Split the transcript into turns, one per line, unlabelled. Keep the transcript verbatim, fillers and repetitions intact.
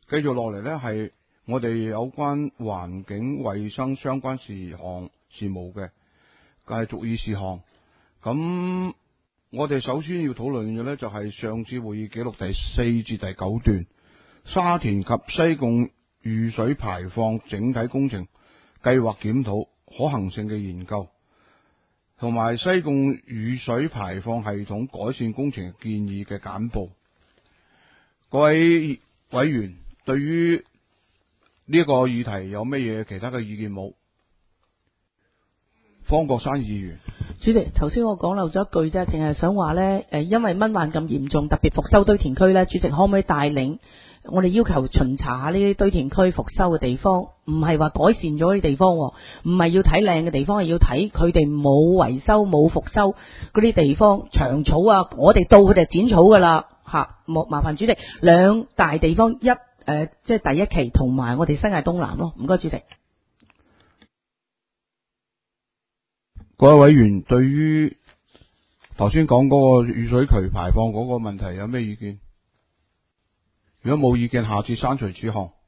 繼續落嚟呢，係我哋有關環境衛生相關事項事務嘅繼續議事項。咁我哋首先要討論嘅呢，就係上次會議記錄第四至第九段沙田及西貢雨水排放整體工程計劃檢討可行性嘅研究，同埋西貢雨水排放系統改善工程建議嘅簡報。各位委員對於呢一個議題有乜嘢其他嘅意見冇？方國珊議員。
主席，頭先我講漏咗一句啫，淨係想話呢，誒，因為蚊患咁嚴重，特別復修堆填區呢，主席可唔可以帶領我哋要求巡查下呢啲堆填區復修嘅地方，唔係話改善咗啲地方，唔係要睇靚嘅地方，係要睇佢哋冇維修冇復修嗰啲地方長草啊，我哋到佢哋剪草噶啦吓，莫麻煩主席兩大地方一誒、呃，即係第一期同埋我哋新界東南咯，唔該主席。
各位委員對於頭先講嗰個雨水渠排放嗰個問題有咩意見？如果冇意見，下次刪除此項。